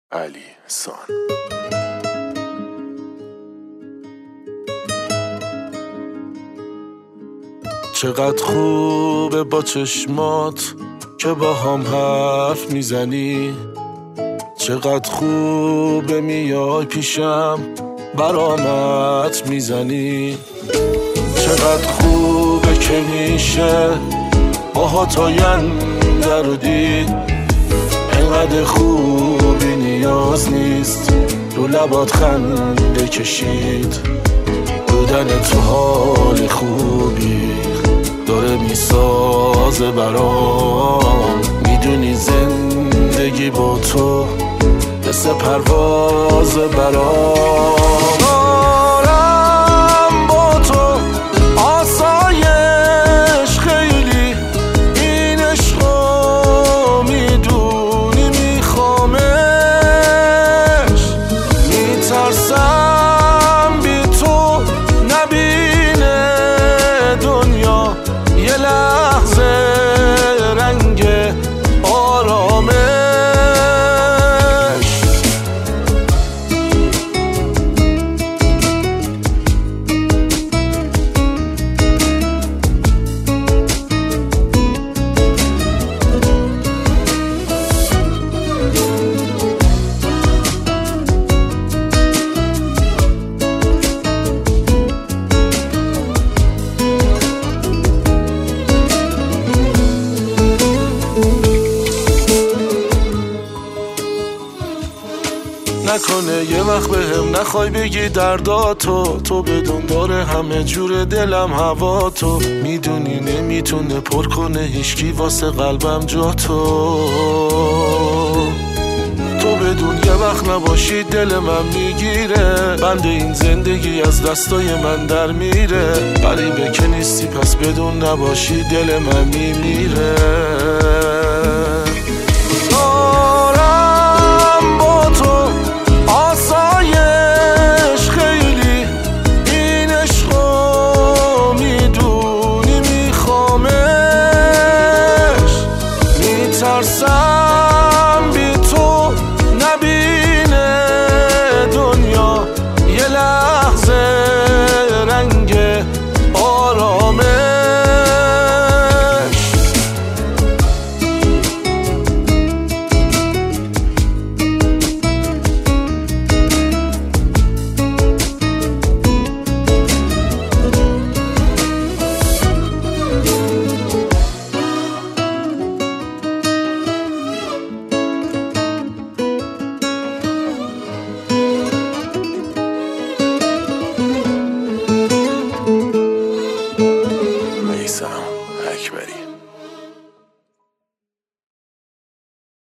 علی سان. چقدر خوبه با چشمات که با هم حرف میزنی، چقدر خوبه میای پیشم برامت میزنی، چقدر خوبه که میشه باهات آینده رو دید، اینقدر خوبی نیاز نیست رو لبات خنده کشید، بودن تو حال خوبی داره میسازه برام، میدونی زندگی با تو مثل پرواز برام، دارم با تو آسایش خیلی، این عشقو میدونی میخوامش، میترسم بی تو نبینه دنیا یه لحظه رنگ آرامش. نکنه یه وقت بهم نخوای بگی درداتو، تو بدون داره همه جور دلم هوا، تو میدونی نمیتونه پر کنه هیچکی واسه قلبم جا تو بدون یه وقت نباشی دل من میگیره، بند این زندگی از دستای من در میره، غریبه که نیستی پس بدون نباشی دل من میمیره.